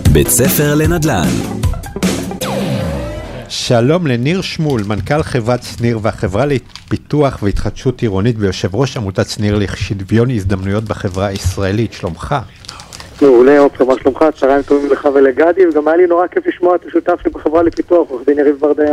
בית ספר לנדל"ן. שלום לניר שמול, מנכ"ל חברת שניר והחברה לפיתוח והתחדשות עירונית ויושב ראש עמותת שניר לשוויון הזדמנויות בחברה הישראלית. שלומך? מעולה, אופן, מה שלומך? צהריים טובים לך ולגדי, וגם היה לי נורא כיף לשמוע את השותף שלי בחברה לפיתוח, עורך דין יריב ברדיאן.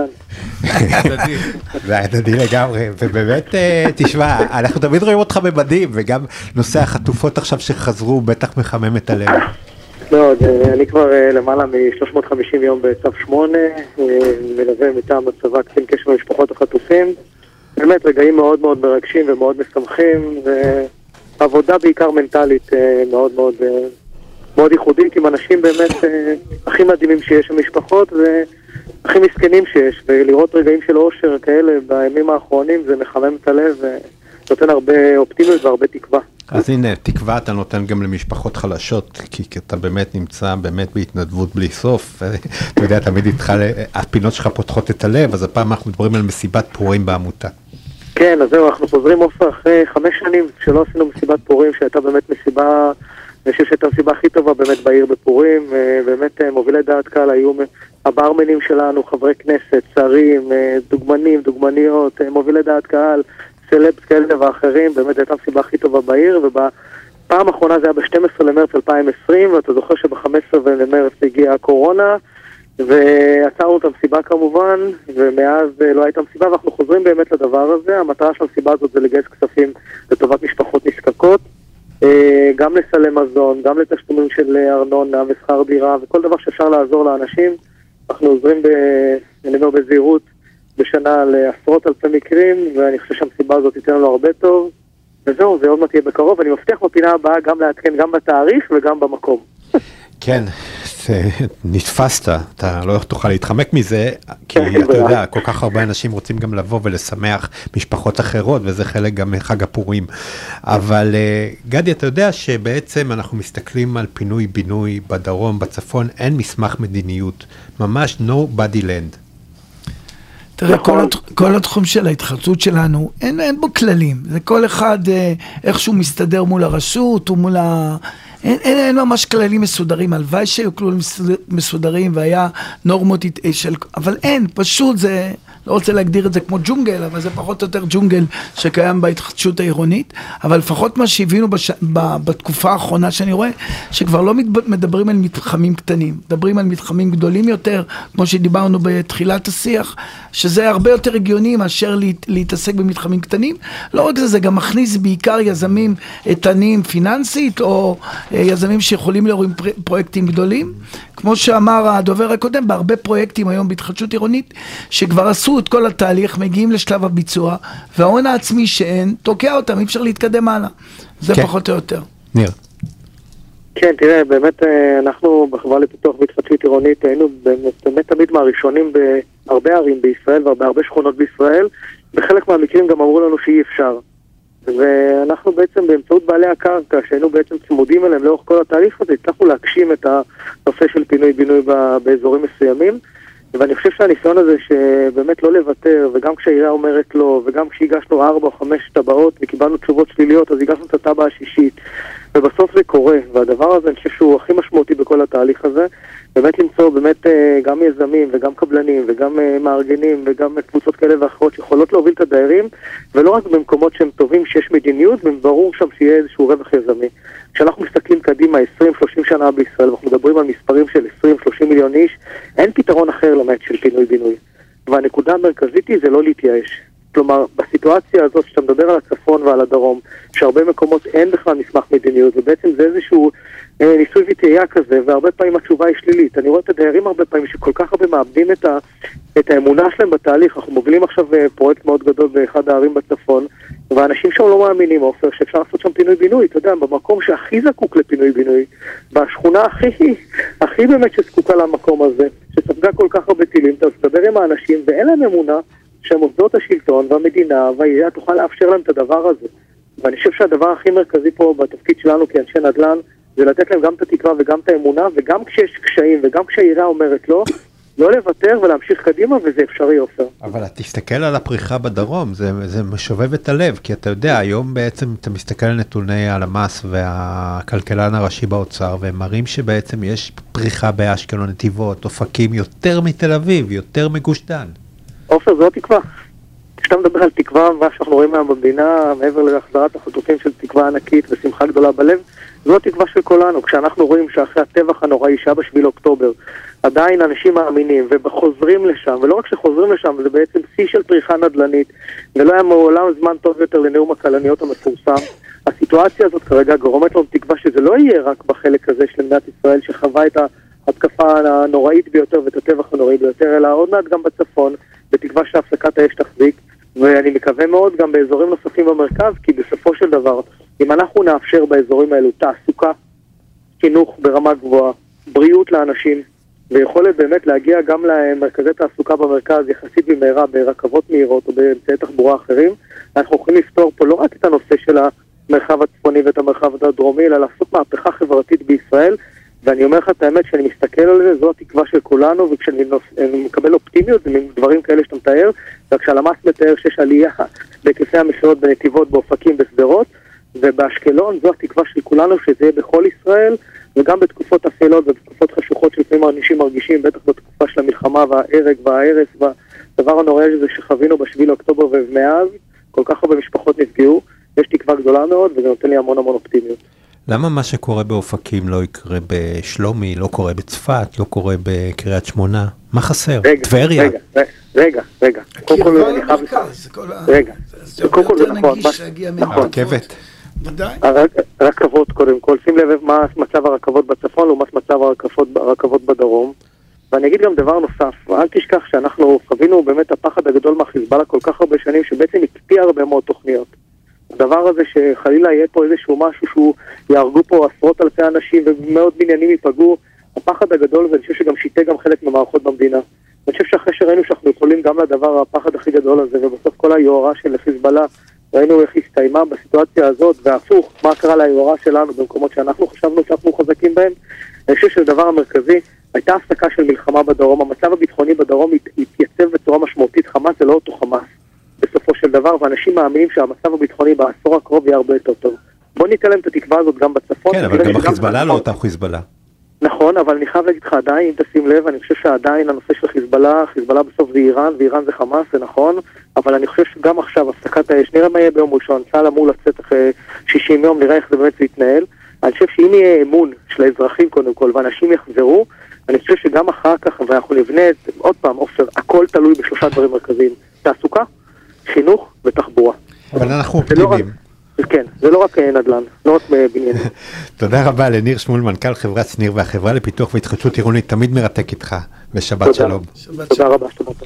זה הדדי לגמרי, ובאמת, תשמע, אנחנו תמיד רואים אותך במדים, וגם נושא החטופות עכשיו שחזרו בטח מחמם את הלב. מאוד, אני כבר למעלה מ-350 יום בצו 8, מלווה מטעם הצבא קצין קשר למשפחות החטופים. באמת רגעים מאוד מאוד מרגשים ומאוד משמחים, ועבודה בעיקר מנטלית מאוד מאוד מאוד ייחודית, עם אנשים באמת הכי מדהימים שיש במשפחות והכי מסכנים שיש, ולראות רגעים של אושר כאלה בימים האחרונים זה מחמם את הלב ונותן הרבה אופטימיות והרבה תקווה. אז הנה, תקווה אתה נותן גם למשפחות חלשות, כי אתה באמת נמצא באמת בהתנדבות בלי סוף, אתה יודע, תמיד איתך, הפינות שלך פותחות את הלב, אז הפעם אנחנו מדברים על מסיבת פורים בעמותה. כן, אז זהו, אנחנו חוזרים אופן אחרי 5 שנים שלא עשינו מסיבת פורים, שהייתה באמת מסיבה, אני חושב שהייתה המסיבה הכי טובה באמת בעיר בפורים, באמת מובילי דעת קהל היו הברמנים שלנו, חברי כנסת, שרים, דוגמנים, דוגמניות, מובילי דעת קהל, סלבס כאלה ואחרים, באמת הייתה המסיבה הכי טובה בעיר, ובפעם האחרונה זה היה ב-12 למרץ 2020, ואתה זוכר שב-15 למרץ הגיעה הקורונה, ועצרנו את המסיבה כמובן, ומאז לא הייתה מסיבה, ואנחנו חוזרים באמת לדבר הזה. המטרה של המסיבה הזאת זה לגייס כספים לטובת משפחות נזקקות, גם לסלי מזון, גם לתשלומים של ארנונה ושכר דירה, וכל דבר שאפשר לעזור לאנשים. אנחנו עוזרים בזהירות בשנה לעשרות אלפי מקרים, ואני חושב שהמסיבה הזאת תיתן לנו הרבה טוב, וזהו, זה עוד מעט יהיה בקרוב. אני מבטיח בפינה הבאה גם לעדכן גם בתאריך וגם במקום. כן, נתפסת, אתה לא תוכל להתחמק מזה, כי אתה יודע, כל כך הרבה אנשים רוצים גם לבוא ולשמח משפחות אחרות, וזה חלק גם מחג הפורים. אבל גדי, אתה יודע שבעצם אנחנו מסתכלים על פינוי-בינוי בדרום, בצפון, אין מסמך מדיניות, ממש nobody land. תראה, כל התחום של ההתחדשות שלנו, אין בו כללים, זה כל אחד איכשהו מסתדר מול הרשות, ומול אין ממש כללים מסודרים, הלוואי שהיו כללים מסודרים, והיה נורמות של, אבל אין, פשוט זה, לא רוצה להגדיר את זה כמו ג'ונגל, אבל זה פחות או יותר ג'ונגל שקיים בהתחדשות העירונית, אבל לפחות מה שהבינו בתקופה האחרונה שאני רואה, שכבר לא מדברים על מתחמים קטנים, מדברים על מתחמים גדולים יותר, כמו שדיברנו בתחילת השיח, שזה הרבה יותר הגיוני מאשר להתעסק במתחמים קטנים. לא רק זה, זה גם מכניס בעיקר יזמים איתנים פיננסית, או יזמים שיכולים להורים פרויקטים גדולים. כמו שאמר הדובר הקודם, בהרבה פרויקטים היום בהתחדשות עירונית, שכבר עשו את כל התהליך, מגיעים לשלב הביצוע, וההון העצמי שאין, תוקע אותם, אי אפשר להתקדם הלאה. זה כן. פחות או יותר. ניר. כן, תראה, באמת אנחנו בחברה לפיתוח והתחדשות עירונית, היינו באמת תמיד מהראשונים בהרבה ערים בישראל, ובהרבה שכונות בישראל, בחלק מהמקרים גם אמרו לנו שאי אפשר. ואנחנו בעצם באמצעות בעלי הקרקע, שהיינו בעצם צמודים אליהם לאורך כל התהליך הזה, הצלחנו להגשים את הנושא של פינוי-בינוי באזורים מסוימים, ואני חושב שהניסיון הזה שבאמת לא לוותר, וגם כשהעירייה אומרת לא, וגם כשהגשנו 4 או 5 טבעות וקיבלנו תשובות שליליות, אז הגשנו את הטבעה השישית, ובסוף זה קורה, והדבר הזה אני חושב שהוא הכי משמעותי בכל התהליך הזה, באמת למצוא באמת גם יזמים וגם קבלנים וגם מארגנים וגם קבוצות כאלה ואחרות שיכולות להוביל את הדיירים, ולא רק במקומות שהם טובים שיש מדיניות, וברור שם שיהיה איזשהו רווח יזמי. כשאנחנו מסתכלים קדימה 20-30 שנה בישראל, ואנחנו מדברים על מספרים של 20-30 מיליון איש, אין פתרון אחר למעט של פינוי-בינוי. והנקודה המרכזית היא זה לא להתייאש. כלומר, בסיטואציה הזאת שאתה מדבר על הצפון ועל הדרום, שהרבה מקומות אין בכלל מסמך מדיניות, ובעצם זה איזשהו ניסוי וטעייה כזה, והרבה פעמים התשובה היא שלילית. אני רואה את הדיירים הרבה פעמים שכל כך הרבה מאבדים את האמונה שלהם בתהליך. אנחנו מובילים עכשיו פרויקט מאוד גדול באחד הערים בצפון, ואנשים שם לא מאמינים, עופר, שאפשר לעשות שם פינוי-בינוי, אתה יודע, במקום שהכי זקוק לפינוי-בינוי, בשכונה הכי באמת שזקוקה למקום הזה, שספגה כל כך הרבה טילים, אתה מדבר עם האנשים, ואין להם אמונה שמוסדות השלטון והמדינה והעירייה תוכל לאפשר להם את הדבר הזה. ואני חושב שהדבר הכי מרכזי פה בתפקיד שלנו כאנשי נדל"ן, זה לתת להם גם את התקווה וגם את האמונה, וגם כשיש קשיים, וגם כשהעירייה אומרת לא, לא לוותר ולהמשיך קדימה, וזה אפשרי, עופר. אבל תסתכל על הפריחה בדרום, זה משובב את הלב, כי אתה יודע, היום בעצם אתה מסתכל על נתוני הלמ"ס והכלכלן הראשי באוצר, והם מראים שבעצם יש פריחה באשקלון, נתיבות, אופקים, יותר מתל אביב, יותר מגוש דן. עופר, זו התקווה. כשאתה מדבר על תקווה, מה שאנחנו רואים היום במדינה, מעבר להחזרת החטופים של תקווה ענקית ושמחה גדולה בלב, זו התקווה של כולנו. כשאנחנו רואים שאחרי הטבח הנוראי שהיה ב7 באוקטובר, עדיין אנשים מאמינים וחוזרים לשם, ולא רק שחוזרים לשם, זה בעצם שיא של פריחה נדל"נית, ולא היה מעולם זמן טוב יותר לנאום הכלניות המפורסם. הסיטואציה הזאת כרגע גורמת לנו תקווה שזה לא יהיה רק בחלק הזה של מדינת ישראל, שחווה את ההתקפה הנוראית ביותר ואת הטבח הנוראי ביותר, אלא עוד מעט גם בצפון, בתקווה שהפסקת האש תחזיק, ואני מקווה מאוד גם באזורים נוספים במרכז, כי בסופו של דבר, אם אנחנו נאפשר באזורים האלו תעסוקה, חינוך ברמה גבוהה, בריאות לאנשים, ויכולת באמת להגיע גם למרכזי תעסוקה במרכז יחסית במהרה, ברכבות מהירות או באמצעי תחבורה אחרים, אנחנו יכולים לפתור פה לא רק את הנושא של המרחב הצפוני ואת המרחב הדרומי, אלא לעשות מהפכה חברתית בישראל, ואני אומר לך את האמת, כשאני מסתכל על זה, זו התקווה של כולנו, וכשאני מקבל אופטימיות, זה דברים כאלה שאתה מתאר, וכשהלמ"ס מתאר שיש עלייה בהיקפי המכירות בנתיבות, באופקים, בסדרות, ובאשקלון, זו התקווה של כולנו, שזה יהיה בכל ישראל, וגם בתקופות אפלות ובתקופות חשוכות שלפעמים אנשים מרגישים, בטח בתקופה של המלחמה וההרג וההרס, והדבר הנורא הזה שחווינו ב7 באוקטובר ומאז, כל כך הרבה משפחות נפגעו, יש תקווה גדולה מאוד, וזה נותן לי המון אופטימיות. למה מה שקורה באופקים לא יקרה בשלומי, לא קורה בצפת, לא קורה בקריית שמונה? מה חסר? טבריה? רגע. קודם כל המרכז. רגע. קודם כל זה נכון. הרכבת. ודאי. הרכבות קודם כל, שים לב מה מצב הרכבות בצפון לעומת מצב הרכבות בדרום. ואני אגיד גם דבר נוסף, אל תשכח שאנחנו חווינו באמת הפחד הגדול מהחיזבאללה כל כך הרבה שנים, שבעצם הקפיא הרבה מאוד תוכניות. הדבר הזה שחלילה יהיה פה איזשהו משהו שהוא יהרגו פה עשרות אלפי אנשים ומאות בניינים ייפגעו, הפחד הגדול, ואני חושב שגם שיתה גם חלק מהמערכות במדינה. אני חושב שאחרי שראינו שאנחנו יכולים גם לדבר הפחד הכי גדול הזה, ובסוף כל היוהרה של חיזבאללה, ראינו איך הסתיימה בסיטואציה הזאת, והפוך, מה קרה ליוהרה שלנו במקומות שאנחנו חשבנו שאנחנו חזקים בהם. אני חושב שהדבר המרכזי, הייתה הפסקה של מלחמה בדרום, המצב הביטחוני בדרום התייצב בצורה משמעותית, חמאס זה לא אותו חמאס. בסופו של דבר, ואנשים מאמינים שהמצב הביטחוני בעשור הקרוב יהיה הרבה יותר טוב. בוא ניתן להם את התקווה הזאת גם בצפון. כן, אבל גם החיזבאללה לא אותם חיזבאללה. נכון, אבל אני חייב להגיד לך עדיין, אם תשים לב, אני חושב שעדיין הנושא של חיזבאללה בסוף זה איראן, ואיראן זה חמאס, זה נכון, אבל אני חושב שגם עכשיו, הפסקת האש, נראה מה יהיה ביום ראשון, צה"ל אמור לצאת אחרי 60 יום, נראה איך זה באמת יתנהל. אני חושב שאם יהיה אמון של האזרחים קודם כל, ואנשים יחזרו, אני חושב שגם אחר כך, ואנחנו נבנה, עוד פעם, עופר, הכל תלוי בשלושה דברים מרכזיים. תעסוקה, חינוך ותחבורה. אבל אנחנו אופטימיים. כן, זה לא רק נדל"ן, לא רק בניינים. תודה רבה לניר שמואל, מנכ"ל חברת שניר והחברה לפיתוח והתחדשות עירונית, תמיד מרתק איתך, ושבת שלום. תודה רבה.